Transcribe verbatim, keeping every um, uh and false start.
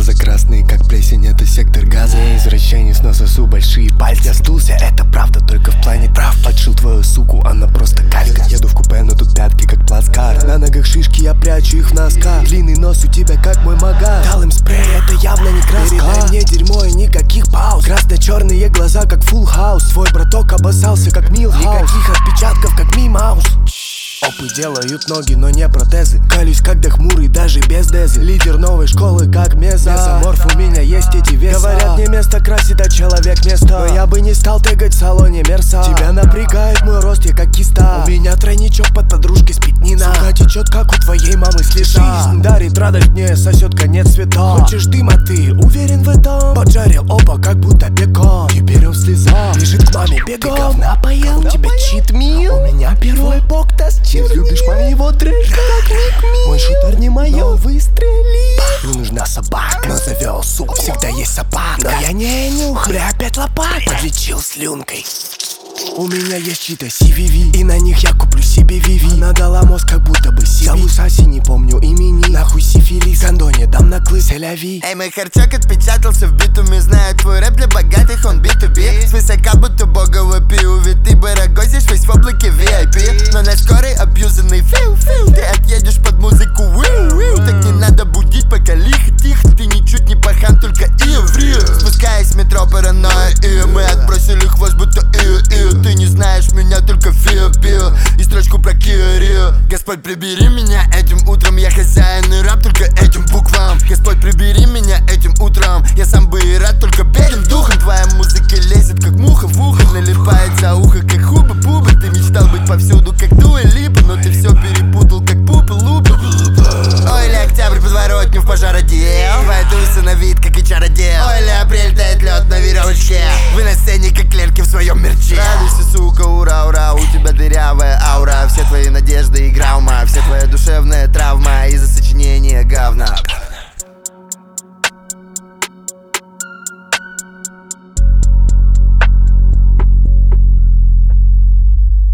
Глаза красные, как плесень, это сектор газа. Не извращенец, но сосу большие пальцы. Я сдулся, это правда, только в плане прав. Подшил твою суку, она просто калька. Еду в купе, но тут пятки, как плацкарт. На ногах шишки, я прячу их в носках. Длинный нос у тебя, как мой магаз. Дал им спрей, это явно не краска. Передай мне дерьмо и никаких пауз. Красно-черные глаза, как Full House. Твой браток обоссался, как Милхаус. Никаких отпечатков, как Ми-Маус. Опы делают ноги, но не протезы. Калюсь, когда хмурый, даже без дезы. Лидер новой школы, как Меза. Месоморф, у меня есть эти веса. Говорят, не место красит, а человек место. Но я бы не стал тегать в салоне Мерса. Тебя напрягает мой рост, я как киста. У меня тройничок под подружкой спит Нина. Сука течет, как у твоей мамы слеза. Жизнь дарит радость, мне сосет конец света. Хочешь дыма, ты уверен в этом? Поджарил оба, как будто бекон. Теперь он в слезах, бежит к маме бегом. Ты говна поел, у тебя чит-мил. У меня первый бок тащит. Любишь моего трэша, как Ник Ми. Мой шутер не моё, выстрели. Не нужна собака, но завел суп. Всегда есть собака, но я не нюхаю. Бля, опять лопата, подлечил слюнкой. У меня есть чьи-то си ви ви, и на них я куплю себе Виви. Она дала мозг, как будто бы си ви. Самусаси не помню имени. Нахуй сифилис, Гандоне дам на клы, селяви. Эй, мой харчок отпечатался в битуме. Знаю твой рэп для богатых, он би ту би. Свысока будто богово пиу. Ведь ты барагозишь весь в облаке ви ай пи. Но на скорой абьюзанный фил-фил. Ты отъедешь под музыку виу-виу. Так не надо будить, пока лихо-тихо. Ты ничуть не пахан, только ию-врию. Спускаясь в метро паранойя, и мы отбросили хвост, будто ию-ию. Ты не знаешь меня, только фио-пио. И строчку про Кио-Рио. Господь, прибери меня этим утром. Я хозяин и раб только этим буквам. Господь, прибери меня этим утром. Я сам